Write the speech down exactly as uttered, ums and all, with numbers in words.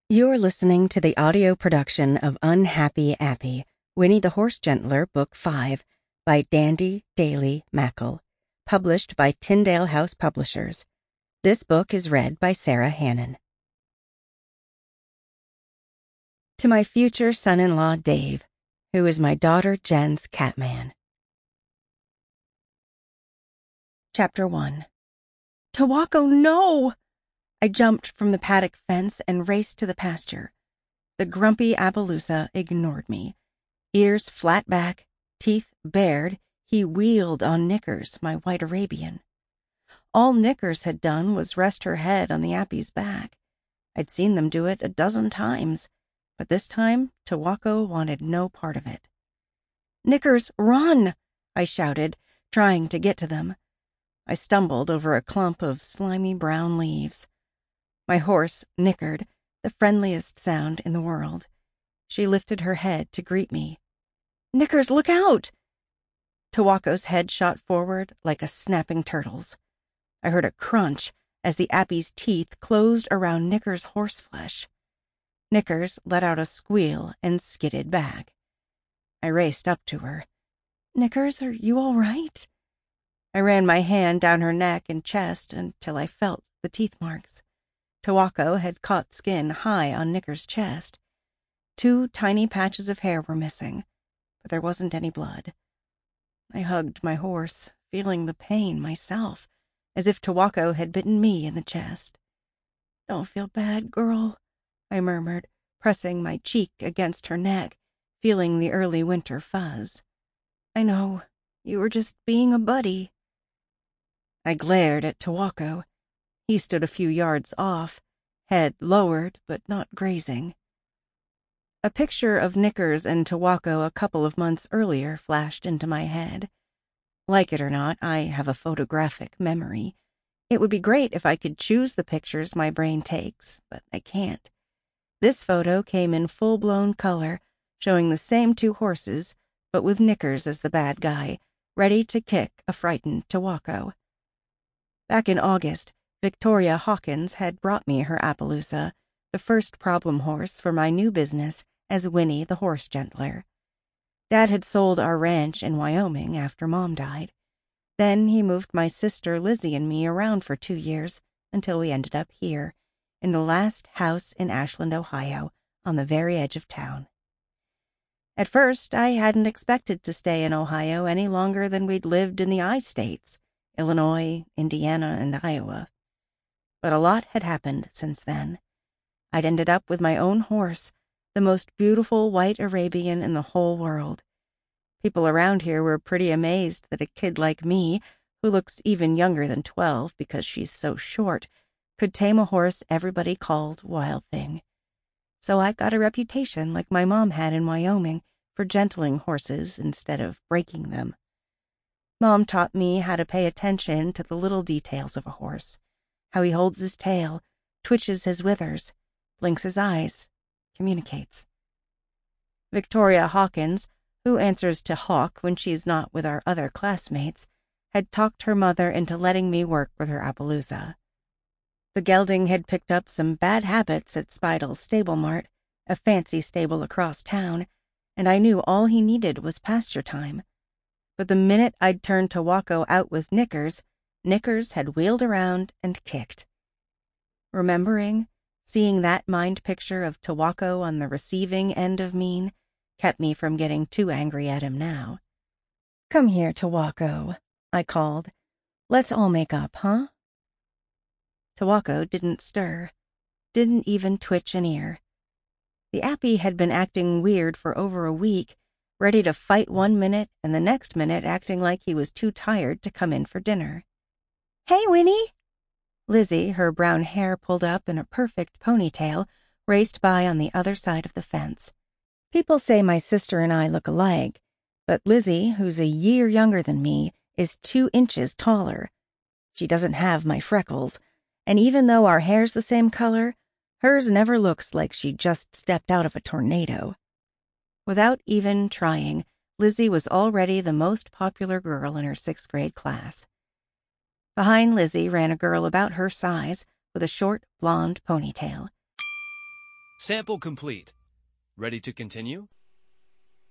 You're listening to the audio production of Unhappy Appy, Winnie the Horse Gentler, Book five, by Dandy Daly Mackle, published by Tyndale House Publishers. This book is read by Sarah Hannon. To my future son-in-law, Dave, who is my daughter Jen's catman. Chapter one. Tawako, no! I jumped from the paddock fence and raced to the pasture. The grumpy Appaloosa ignored me. Ears flat back, teeth bared, he wheeled on Knickers, my white Arabian. All Knickers had done was rest her head on the Appy's back. I'd seen them do it a dozen times, but this time Tawako wanted no part of it. "Knickers, run!" I shouted, trying to get to them. I stumbled over a clump of slimy brown leaves. My horse nickered, the friendliest sound in the world. She lifted her head to greet me. "Knickers, look out!" Tawako's head shot forward like a snapping turtle's. I heard a crunch as the Appy's teeth closed around Knickers' horseflesh. Knickers let out a squeal and skidded back. I raced up to her. "Knickers, are you all right?" I ran my hand down her neck and chest until I felt the teeth marks. Tawako had caught skin high on Knickers' chest. Two tiny patches of hair were missing, but there wasn't any blood. I hugged my horse, feeling the pain myself, as if Tawako had bitten me in the chest. "Don't feel bad, girl," I murmured, pressing my cheek against her neck, feeling the early winter fuzz. "I know, you were just being a buddy." I glared at Tawako. He stood a few yards off, head lowered but not grazing. A picture of Knickers and Tawako a couple of months earlier flashed into my head. Like it or not, I have a photographic memory. It would be great if I could choose the pictures my brain takes, but I can't. This photo came in full-blown color, showing the same two horses, but with Knickers as the bad guy, ready to kick a frightened Tawako. Back in August, Victoria Hawkins had brought me her Appaloosa, the first problem horse for my new business as Winnie the Horse Gentler. Dad had sold our ranch in Wyoming after Mom died. Then he moved my sister Lizzie and me around for two years until we ended up here, in the last house in Ashland, Ohio, on the very edge of town. At first, I hadn't expected to stay in Ohio any longer than we'd lived in the I-states, Illinois, Indiana, and Iowa. But a lot had happened since then. I'd ended up with my own horse, the most beautiful white Arabian in the whole world. People around here were pretty amazed that a kid like me, who looks even younger than twelve because she's so short, could tame a horse everybody called Wild Thing. So I got a reputation like my mom had in Wyoming for gentling horses instead of breaking them. Mom taught me how to pay attention to the little details of a horse, how he holds his tail, twitches his withers, blinks his eyes, communicates. Victoria Hawkins, who answers to Hawk when she's not with our other classmates, had talked her mother into letting me work with her Appaloosa. The gelding had picked up some bad habits at Spidle's Stable Mart, a fancy stable across town, and I knew all he needed was pasture time. But the minute I'd turned Tawako out with Knickers, Knickers had wheeled around and kicked. Remembering, seeing that mind picture of Tawako on the receiving end of mean, kept me from getting too angry at him now. "Come here, Tawako," I called. "Let's all make up, huh?" Tawako didn't stir, didn't even twitch an ear. The Appy had been acting weird for over a week, ready to fight one minute and the next minute acting like he was too tired to come in for dinner. "Hey, Winnie!" Lizzie, her brown hair pulled up in a perfect ponytail, raced by on the other side of the fence. People say my sister and I look alike, but Lizzie, who's a year younger than me, is two inches taller. She doesn't have my freckles, and even though our hair's the same color, hers never looks like she just stepped out of a tornado. Without even trying, Lizzie was already the most popular girl in her sixth grade class. Behind Lizzie ran a girl about her size with a short blonde ponytail. Sample complete. Ready to continue?